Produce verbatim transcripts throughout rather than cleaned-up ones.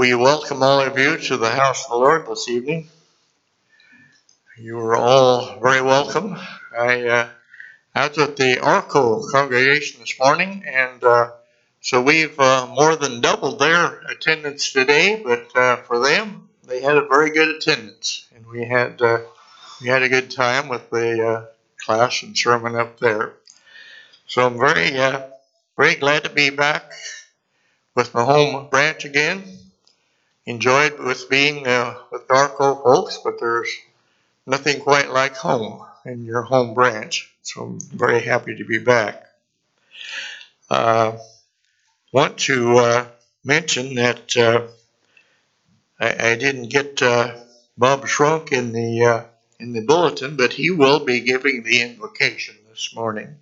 We welcome all of you to the house of the Lord this evening. You are all very welcome. I, uh, I was at the Arco congregation this morning, and uh, so we've uh, more than doubled their attendance today, but uh, for them, they had a very good attendance, and we had uh, we had a good time with the uh, class and sermon up there. So I'm very, uh, very glad to be back with my home branch again. Enjoyed with being uh, with Arco folks, but there's nothing quite like home in your home branch. So I'm very happy to be back. Uh, want to uh, mention that uh, I, I didn't get uh, Bob Shrunk in the uh, in the bulletin, but he will be giving the invocation this morning.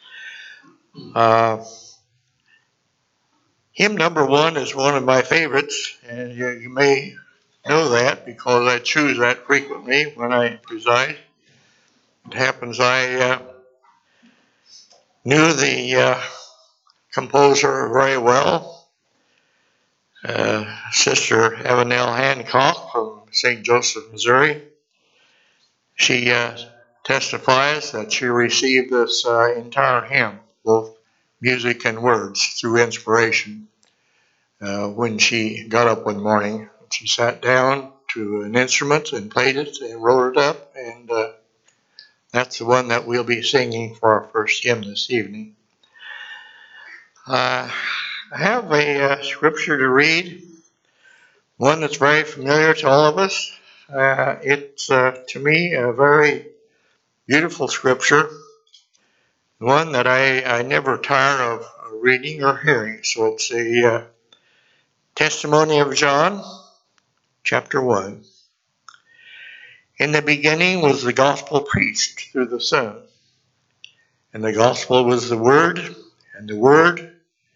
Uh, hymn number one is one of my favorites, and you, you may know that because I choose that frequently when I preside. It happens I uh, knew the uh, composer very well, uh, Sister Avenel Hancock from Saint Joseph, Missouri. She uh, testifies that she received this uh, entire hymn, both music and words, through inspiration. Uh, when she got up one morning, she sat down to an instrument and played it and wrote it up, and uh, that's the one that we'll be singing for our first hymn this evening. Uh, I have a uh, scripture to read, one that's very familiar to all of us. Uh, it's, uh, to me, a very beautiful scripture, one that I, I never tire of reading or hearing. So it's a uh, testimony of John, chapter one. In the beginning was the gospel preached through the Son, and the gospel was the Word, and the Word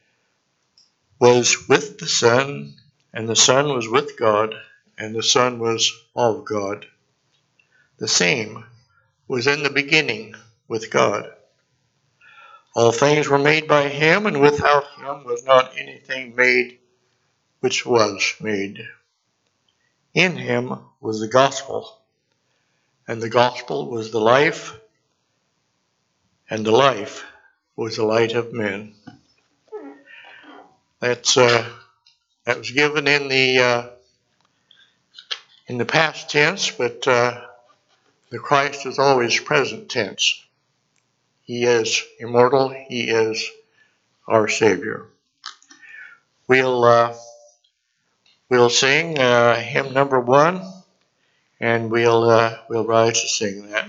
was with the Son, and the Son was with God, and the Son was of God. The same was in the beginning with God. All things were made by him, and without him was not anything made which was made. In him was the gospel, and the gospel was the life, and the life was the light of men. That's uh, that was given in the uh, in the past tense, but uh, the Christ is always present tense. He is immortal. He is our Savior. We'll uh, we'll sing uh, hymn number one, and we'll uh, we'll rise to sing that.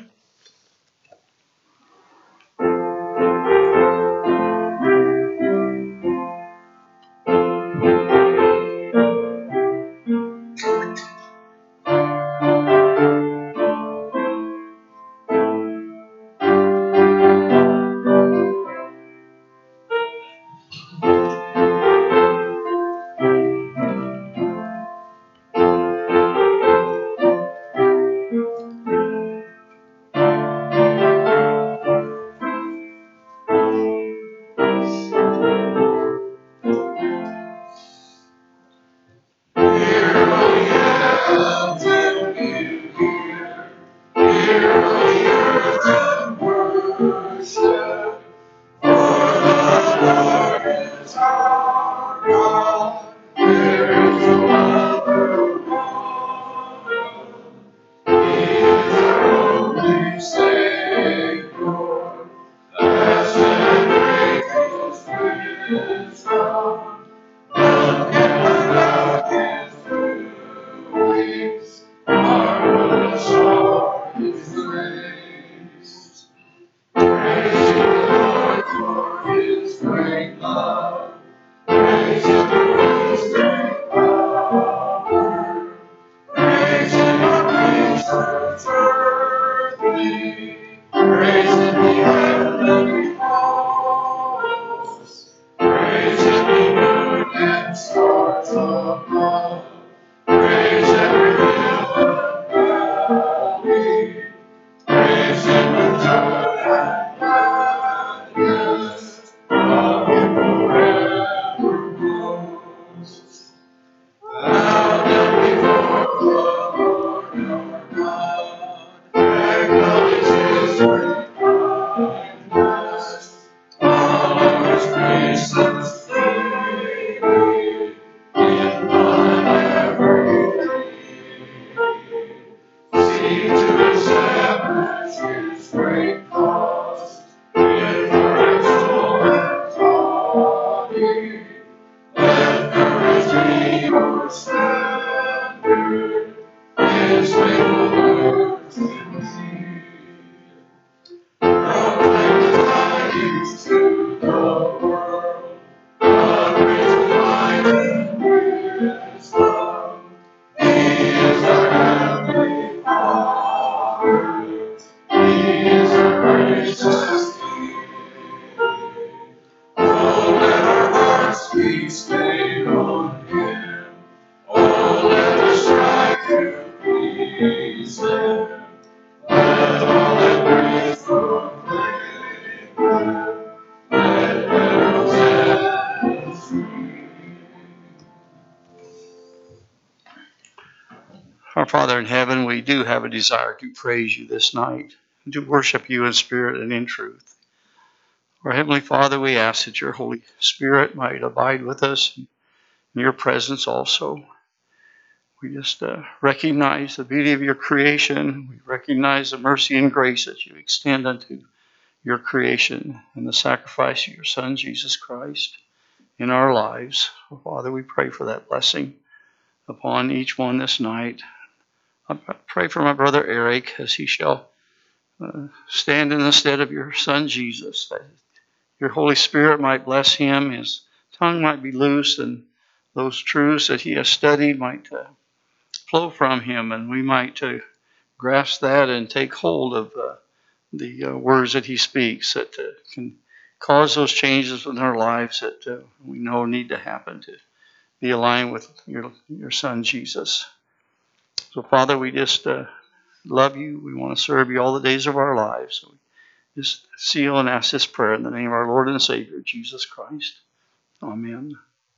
Our Father in heaven, we do have a desire to praise you this night and to worship you in spirit and in truth. Our Heavenly Father, we ask that your Holy Spirit might abide with us in your presence also. We just uh, recognize the beauty of your creation. We recognize the mercy and grace that you extend unto your creation and the sacrifice of your Son, Jesus Christ, in our lives. Oh, Father, we pray for that blessing upon each one this night. I pray for my brother Eric as he shall uh, stand in the stead of your Son, Jesus, that your Holy Spirit might bless him, his tongue might be loose, and those truths that he has studied might uh, flow from him, and we might uh, grasp that and take hold of uh, the uh, words that he speaks that uh, can cause those changes in our lives that uh, we know need to happen to be aligned with your, your Son, Jesus. So, Father, we just uh, love you. We want to serve you all the days of our lives. So we just seal and ask this prayer in the name of our Lord and Savior, Jesus Christ. Amen.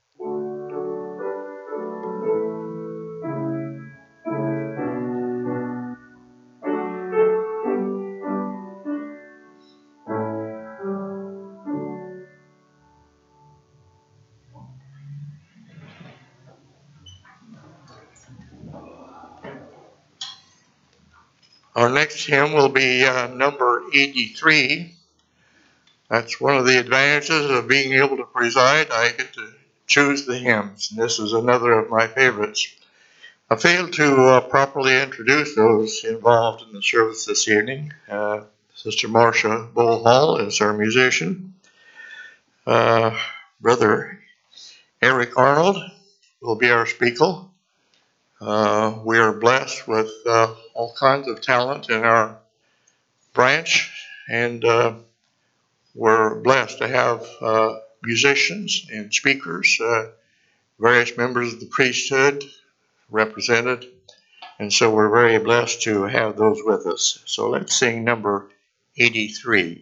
Our next hymn will be uh, number eighty-three. That's one of the advantages of being able to preside. I get to choose the hymns. This is another of my favorites. I failed to uh, properly introduce those involved in the service this evening. Uh, Sister Marcia Bullhall is our musician. Uh, Brother Eric Arnold will be our speaker. Uh, we are blessed with uh, all kinds of talent in our branch, and uh, we're blessed to have uh, musicians and speakers, uh, various members of the priesthood represented, and so we're very blessed to have those with us. So let's sing number eighty-three.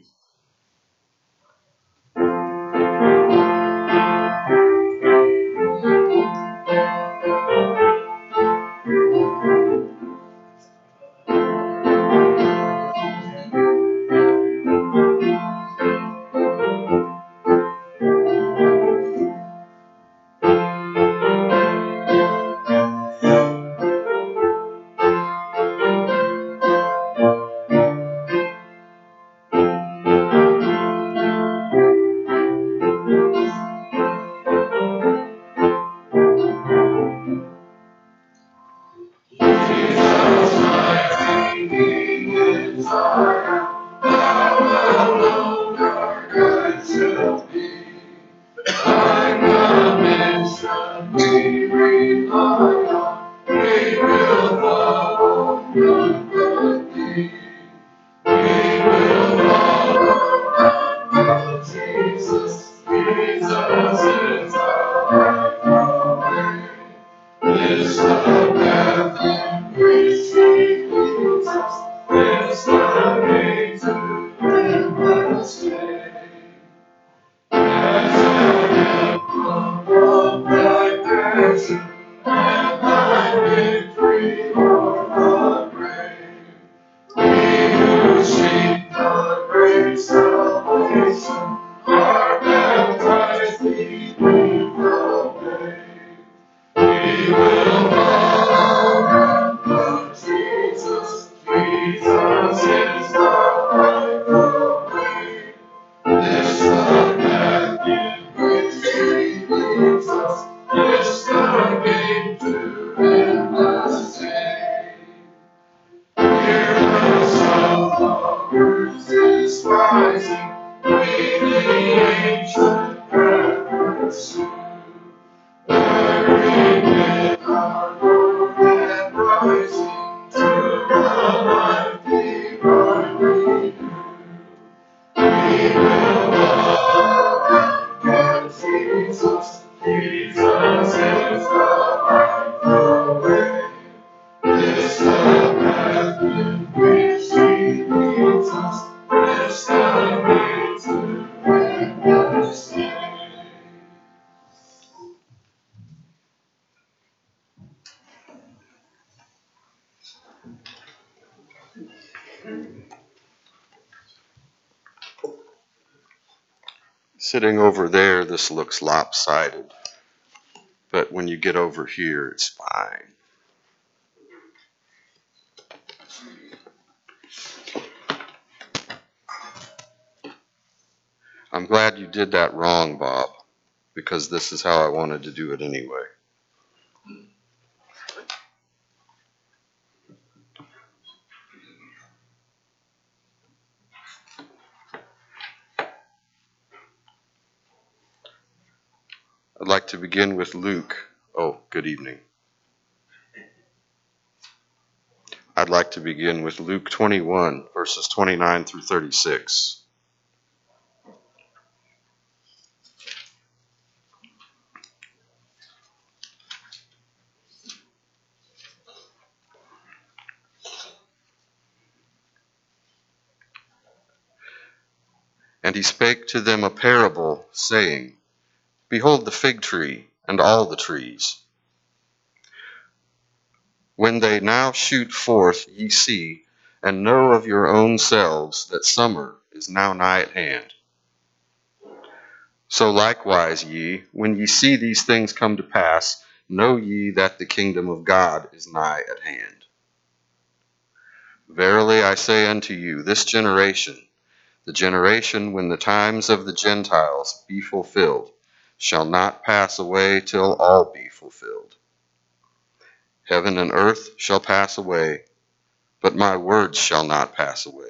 Sitting over there, this looks lopsided, but when you get over here, it's fine. I'm glad you did that wrong, Bob, because this is how I wanted to do it anyway. I'd like to begin with Luke. Oh, good evening. I'd like to begin with Luke twenty-one, verses twenty-nine through thirty-six. And he spake to them a parable, saying, Behold the fig tree, and all the trees. When they now shoot forth, ye see, and know of your own selves that summer is now nigh at hand. So likewise ye, when ye see these things come to pass, know ye that the kingdom of God is nigh at hand. Verily I say unto you, this generation, the generation when the times of the Gentiles be fulfilled, shall not pass away till all be fulfilled. Heaven and earth shall pass away, but my words shall not pass away.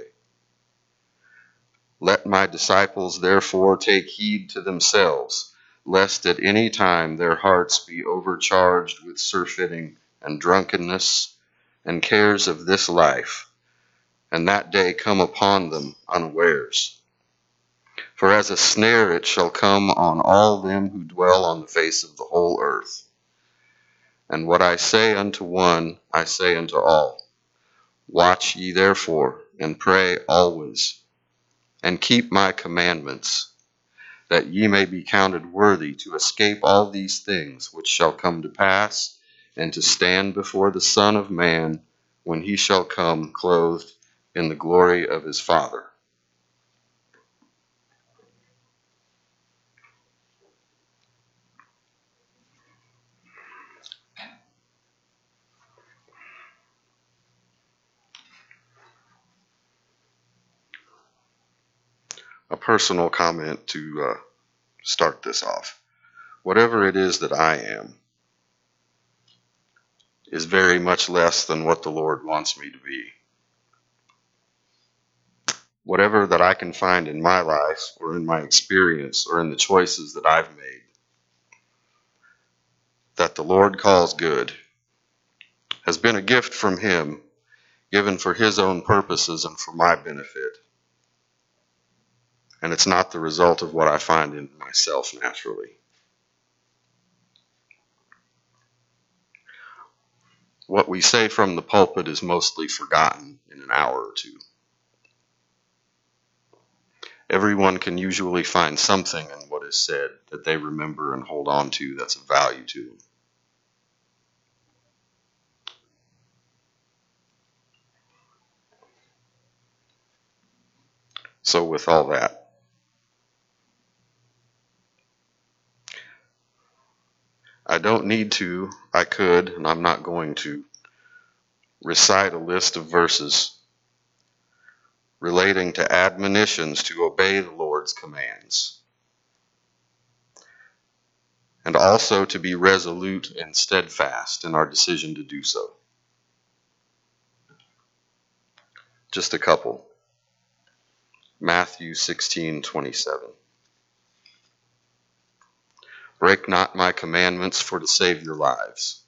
Let my disciples therefore take heed to themselves, lest at any time their hearts be overcharged with surfeiting and drunkenness and cares of this life, and that day come upon them unawares. For as a snare it shall come on all them who dwell on the face of the whole earth. And what I say unto one, I say unto all, Watch ye therefore, and pray always, and keep my commandments, that ye may be counted worthy to escape all these things which shall come to pass, and to stand before the Son of Man, when he shall come clothed in the glory of his Father. A personal comment to uh, start this off. Whatever it is that I am is very much less than what the Lord wants me to be. Whatever that I can find in my life or in my experience or in the choices that I've made that the Lord calls good has been a gift from him, given for his own purposes and for my benefit. And it's not the result of what I find in myself naturally. What we say from the pulpit is mostly forgotten in an hour or two. Everyone can usually find something in what is said that they remember and hold on to that's of value to them. So with all that, I don't need to, I could, and I'm not going to, recite a list of verses relating to admonitions to obey the Lord's commands, and also to be resolute and steadfast in our decision to do so. Just a couple. Matthew sixteen twenty-seven. Break not my commandments for to save your lives.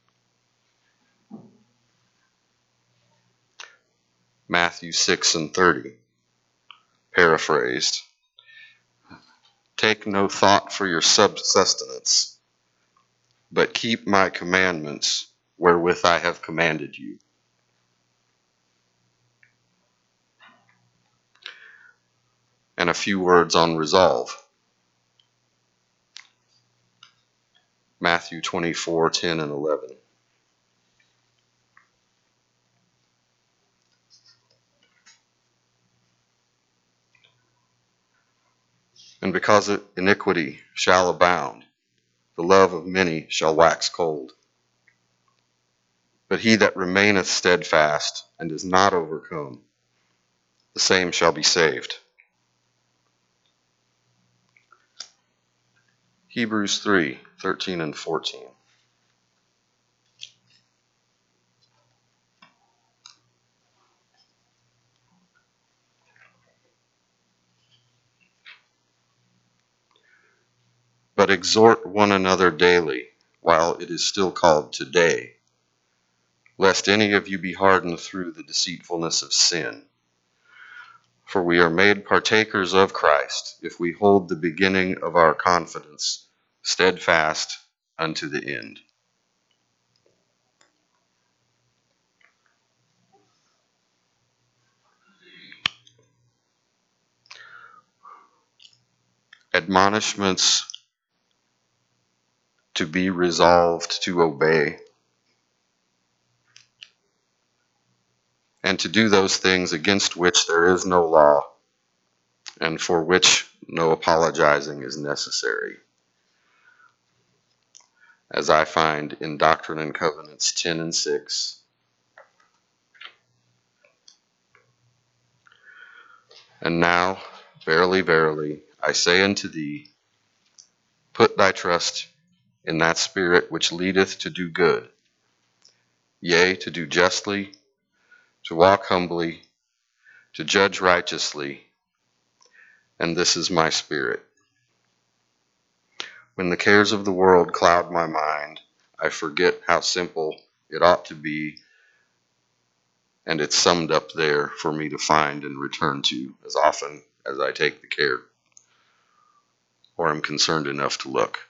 Matthew six and thirty. Paraphrased. Take no thought for your subsistence, but keep my commandments wherewith I have commanded you. And a few words on resolve. Matthew twenty-four ten and eleven. And because iniquity shall abound, the love of many shall wax cold. But he that remaineth steadfast and is not overcome, the same shall be saved. Hebrews three, thirteen and fourteen. But exhort one another daily, while it is still called today, lest any of you be hardened through the deceitfulness of sin. For we are made partakers of Christ, if we hold the beginning of our confidence steadfast unto the end. Admonishments to be resolved to obey, and to do those things against which there is no law, and for which no apologizing is necessary, as I find in Doctrine and Covenants ten and six. And now, verily, verily, I say unto thee, put thy trust in that Spirit which leadeth to do good, yea, to do justly, to walk humbly, to judge righteously, and this is my spirit. When the cares of the world cloud my mind, I forget how simple it ought to be, and it's summed up there for me to find and return to as often as I take the care, or am concerned enough to look.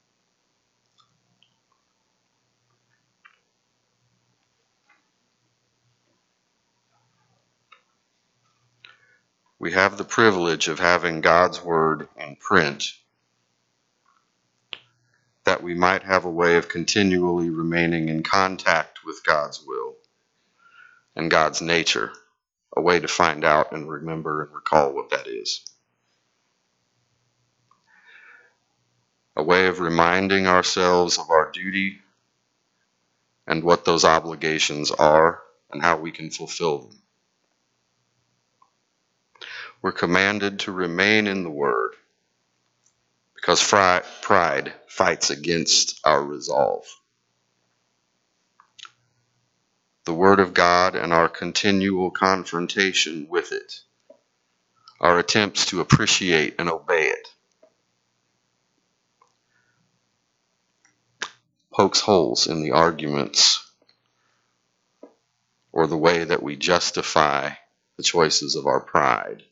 We have the privilege of having God's Word in print, that we might have a way of continually remaining in contact with God's will and God's nature, a way to find out and remember and recall what that is. A way of reminding ourselves of our duty and what those obligations are and how we can fulfill them. We're commanded to remain in the Word because pride fights against our resolve. The Word of God and our continual confrontation with it, our attempts to appreciate and obey it, pokes holes in the arguments or the way that we justify the choices of our pride.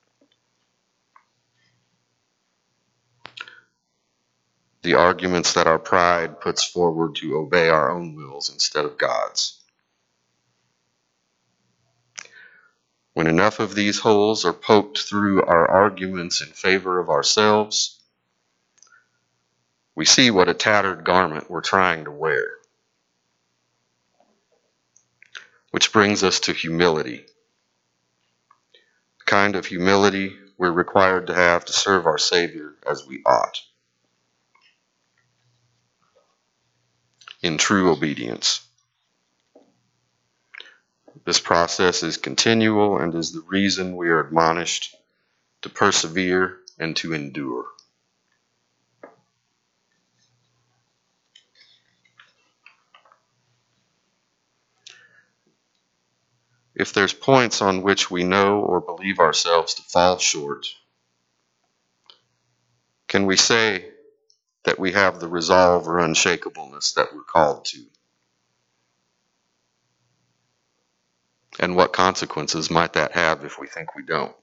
The arguments that our pride puts forward to obey our own wills instead of God's. When enough of these holes are poked through our arguments in favor of ourselves, we see what a tattered garment we're trying to wear. Which brings us to humility. The kind of humility we're required to have to serve our Savior as we ought, in true obedience. This process is continual and is the reason we are admonished to persevere and to endure. If there's points on which we know or believe ourselves to fall short, can we say that we have the resolve or unshakableness that we're called to? And what consequences might that have if we think we don't?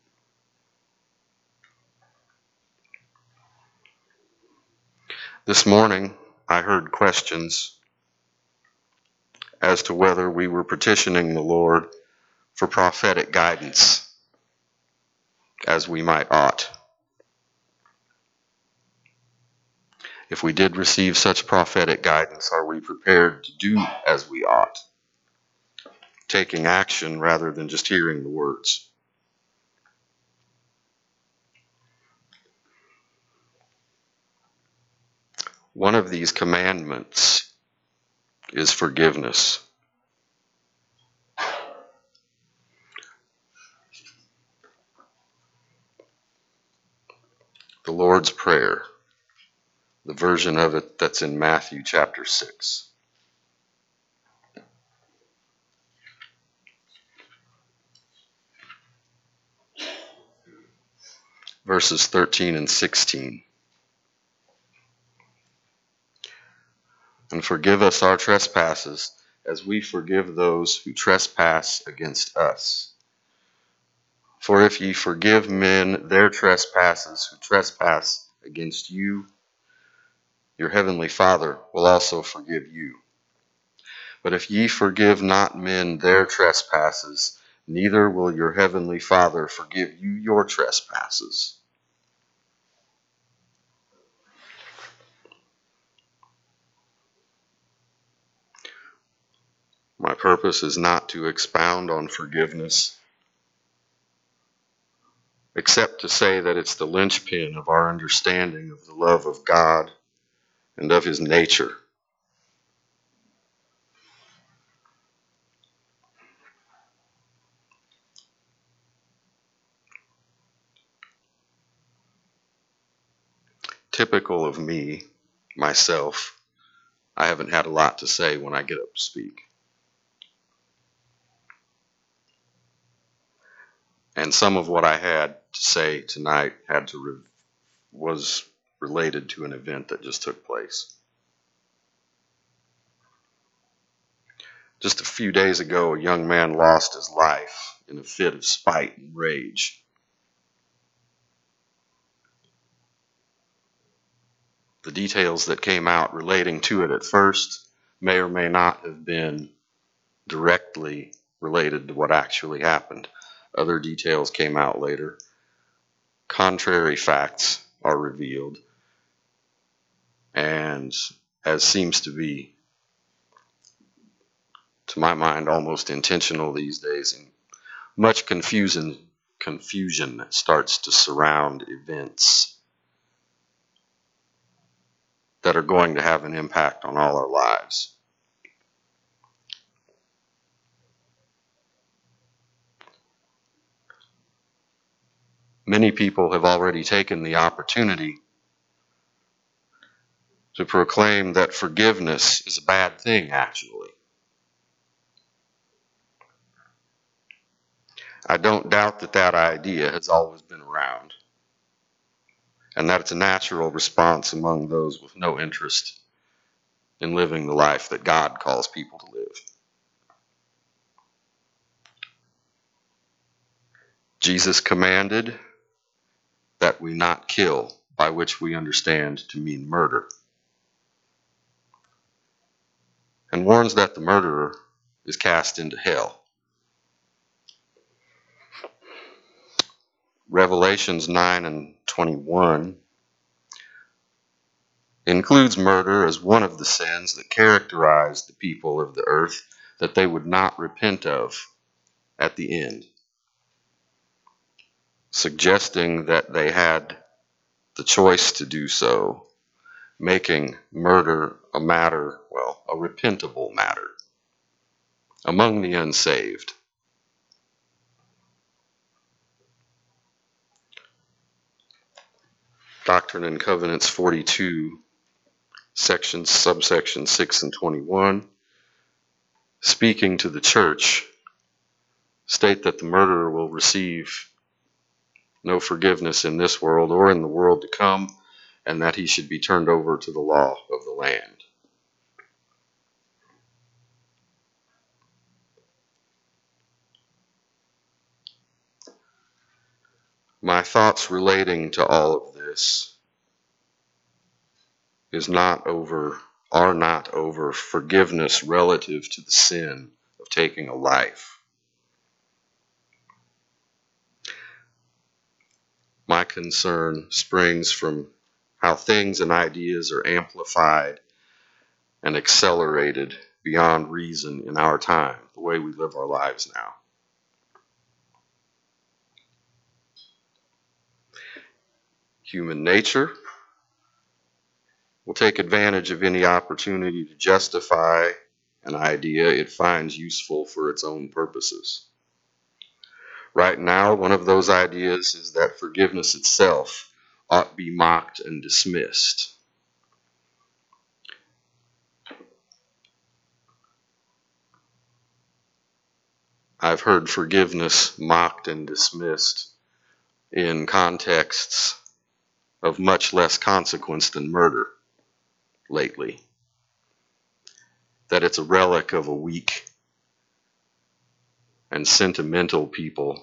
This morning, I heard questions as to whether we were petitioning the Lord for prophetic guidance, as we might ought. If we did receive such prophetic guidance, are we prepared to do as we ought, taking action rather than just hearing the words? One of these commandments is forgiveness. The Lord's Prayer, the version of it that's in Matthew chapter six. Verses thirteen and sixteen. And forgive us our trespasses, as we forgive those who trespass against us. For if ye forgive men their trespasses who trespass against you, your heavenly Father will also forgive you. But if ye forgive not men their trespasses, neither will your heavenly Father forgive you your trespasses. My purpose is not to expound on forgiveness, except to say that it's the linchpin of our understanding of the love of God and of his nature. Typical of me, myself, I haven't had a lot to say when I get up to speak. And some of what I had to say tonight had to re- was related to an event that just took place. Just a few days ago, a young man lost his life in a fit of spite and rage. The details that came out relating to it at first may or may not have been directly related to what actually happened. Other details came out later. Contrary facts are revealed. And as seems to be, to my mind, almost intentional these days, and much confusion, confusion starts to surround events that are going to have an impact on all our lives. Many people have already taken the opportunity to proclaim that forgiveness is a bad thing, actually. I don't doubt that that idea has always been around, and that it's a natural response among those with no interest in living the life that God calls people to live. Jesus commanded that we not kill, by which we understand to mean murder, and warns that the murderer is cast into hell. Revelations nine and twenty-one includes murder as one of the sins that characterized the people of the earth that they would not repent of at the end, suggesting that they had the choice to do so, making murder a matter, well, a repentable matter among the unsaved. Doctrine and Covenants forty-two, sections, subsection six and twenty-one, speaking to the church, state that the murderer will receive no forgiveness in this world or in the world to come, and that he should be turned over to the law of the land. My thoughts relating to all of this is not over, are not over forgiveness relative to the sin of taking a life. My concern springs from how things and ideas are amplified and accelerated beyond reason in our time, the way we live our lives now. Human nature will take advantage of any opportunity to justify an idea it finds useful for its own purposes. Right now, one of those ideas is that forgiveness itself ought to be mocked and dismissed. I've heard forgiveness mocked and dismissed in contexts of much less consequence than murder lately. That it's a relic of a weak and sentimental people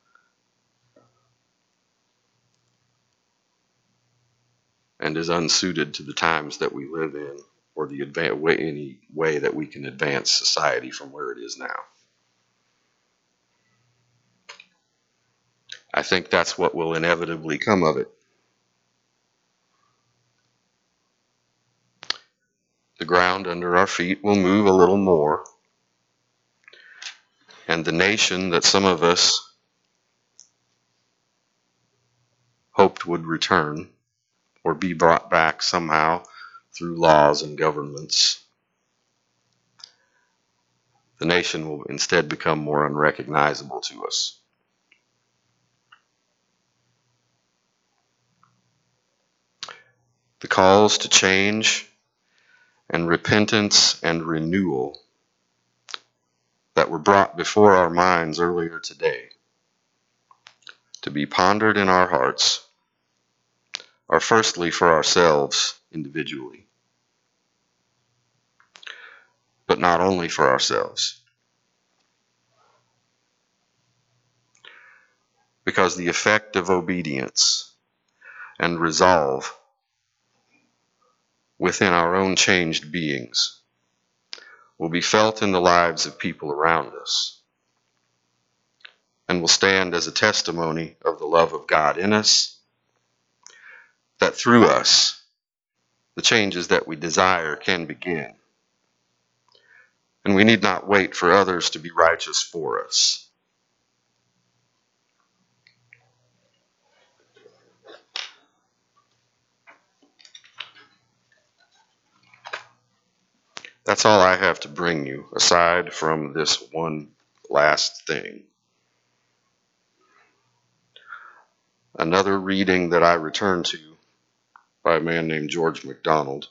and is unsuited to the times that we live in, or the adva- way, any way that we can advance society from where it is now. I think that's what will inevitably come of it. The ground under our feet will move a little more, and the nation that some of us hoped would return or be brought back somehow through laws and governments, the nation will instead become more unrecognizable to us. The calls to change and repentance and renewal that were brought before our minds earlier today, to be pondered in our hearts, are firstly for ourselves individually, but not only for ourselves. Because the effect of obedience and resolve within our own changed beings will be felt in the lives of people around us, and will stand as a testimony of the love of God in us, that through us the changes that we desire can begin. And we need not wait for others to be righteous for us. That's all I have to bring you, aside from this one last thing. Another reading that I return to by a man named George MacDonald.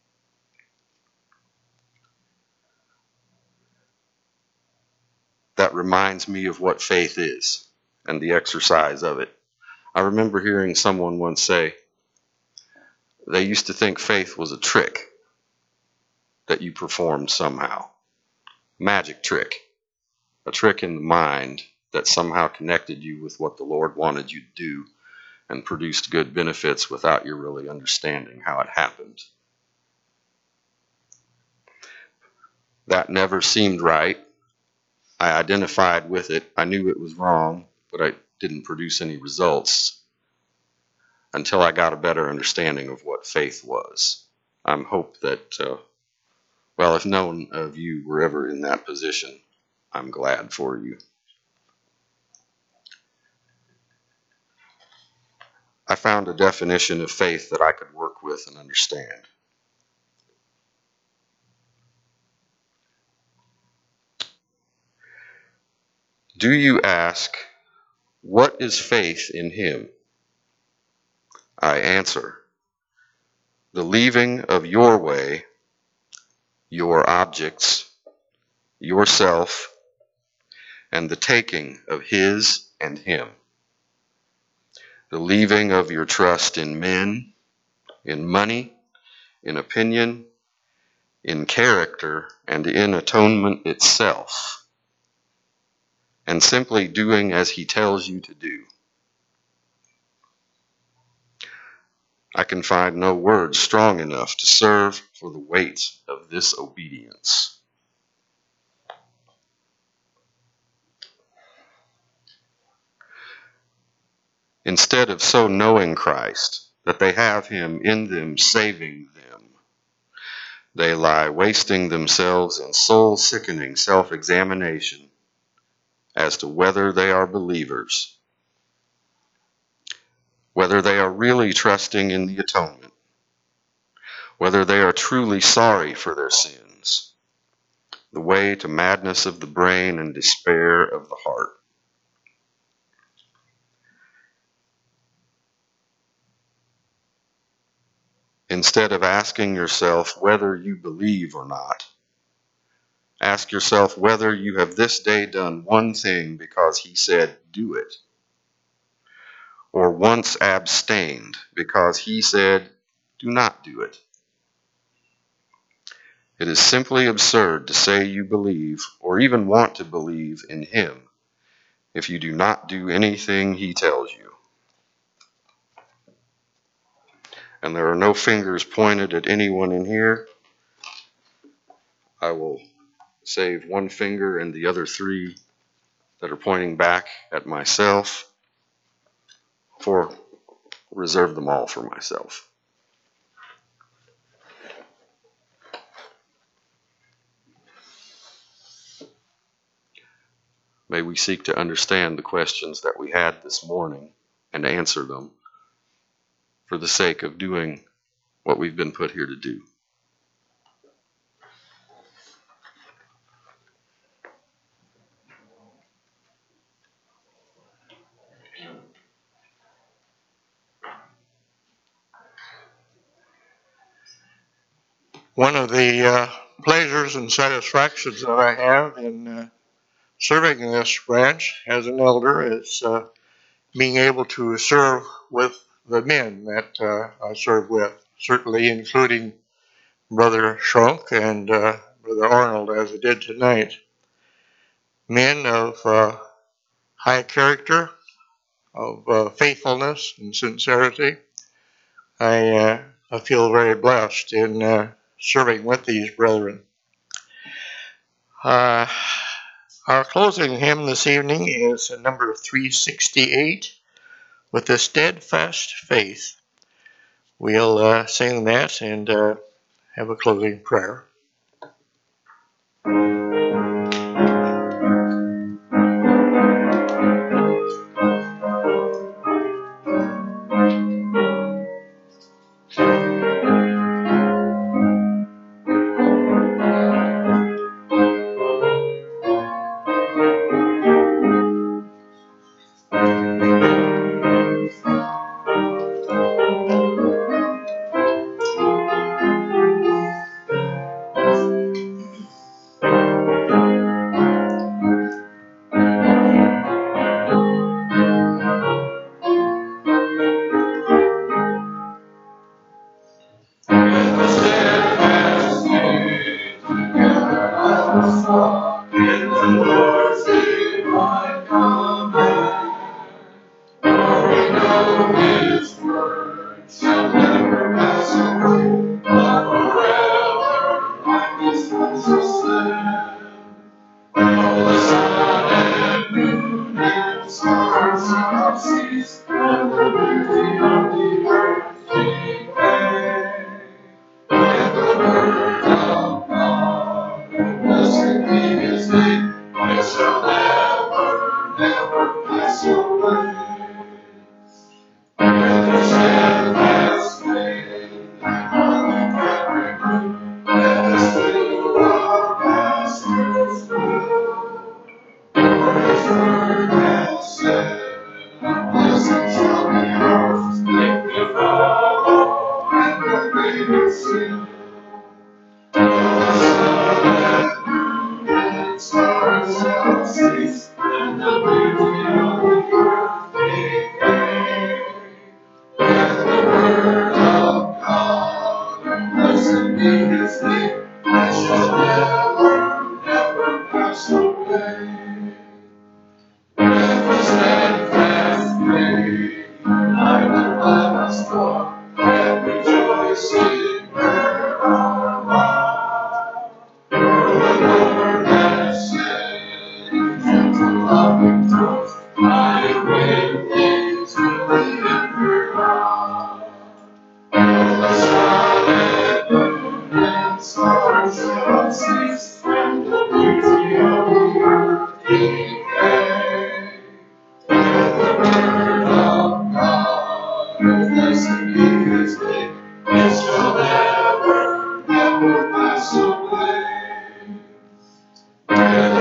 That reminds me of what faith is and the exercise of it. I remember hearing someone once say they used to think faith was a trick that you performed somehow. Magic trick. A trick in the mind that somehow connected you with what the Lord wanted you to do and produced good benefits without you really understanding how it happened. That never seemed right. I identified with it. I knew it was wrong, but I didn't produce any results until I got a better understanding of what faith was. I hope that, uh, well, if none of you were ever in that position, I'm glad for you. I found a definition of faith that I could work with and understand. Do you ask, what is faith in him? I answer, the leaving of your way, your objects, yourself, and the taking of his and him. The leaving of your trust in men, in money, in opinion, in character, and in atonement itself, and simply doing as he tells you to do. I can find no words strong enough to serve for the weight of this obedience. Instead of so knowing Christ that they have him in them, saving them, they lie wasting themselves in soul-sickening self-examination as to whether they are believers, whether they are really trusting in the atonement, whether they are truly sorry for their sins, the way to madness of the brain and despair of the heart. Instead of asking yourself whether you believe or not, ask yourself whether you have this day done one thing because he said, do it, or once abstained because he said, do not do it. It is simply absurd to say you believe or even want to believe in him if you do not do anything he tells you. And there are no fingers pointed at anyone in here. I will save one finger and the other three that are pointing back at myself, for reserve them all for myself. May we seek to understand the questions that we had this morning and answer them for the sake of doing what we've been put here to do. One of the uh, pleasures and satisfactions that I have in uh, serving in this branch as an elder is uh, being able to serve with the men that uh, I serve with, certainly including Brother Schrunk and uh, Brother Arnold, as I did tonight. Men of uh, high character, of uh, faithfulness and sincerity. I, uh, I feel very blessed in uh, serving with these brethren. Uh, our closing hymn this evening is number three sixty-eight, With a Steadfast Faith. We'll uh, sing that and uh, have a closing prayer.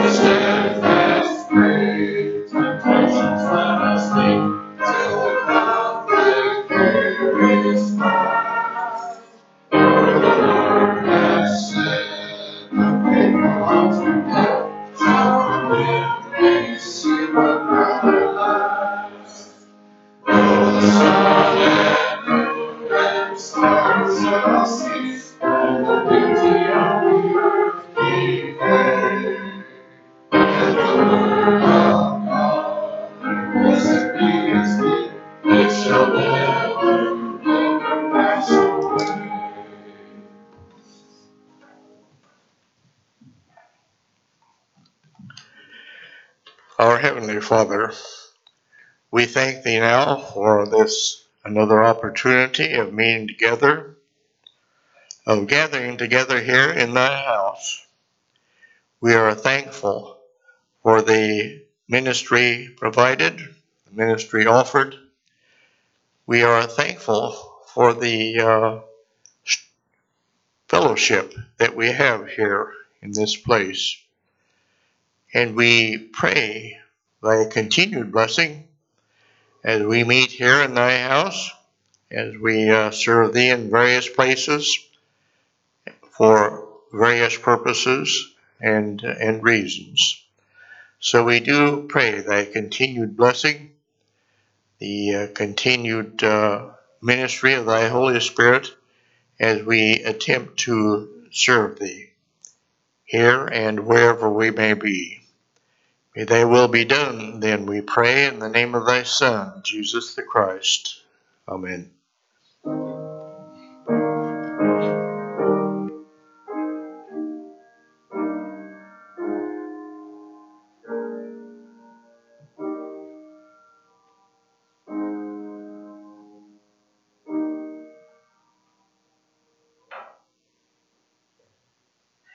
steadfast faith, temptations let us meet, till the conflict here is past. For the Lord has said, the faithful unto death shall live, may see what brother last. Though the sun and moon and stars shall cease, and the beauty of the earth be vain, and the word of God, blessed be His name, it shall never, never pass away. Our Heavenly Father, we thank Thee now for this another opportunity of meeting together, of gathering together here in Thy house. We are thankful for the ministry provided, the ministry offered. We are thankful for the uh, fellowship that we have here in this place. And we pray Thy continued blessing as we meet here in Thy house, as we uh, serve Thee in various places for various purposes and, and reasons. So we do pray Thy continued blessing, the uh, continued uh, ministry of Thy Holy Spirit as we attempt to serve Thee here and wherever we may be. May Thy will be done, then we pray in the name of Thy Son, Jesus the Christ. Amen.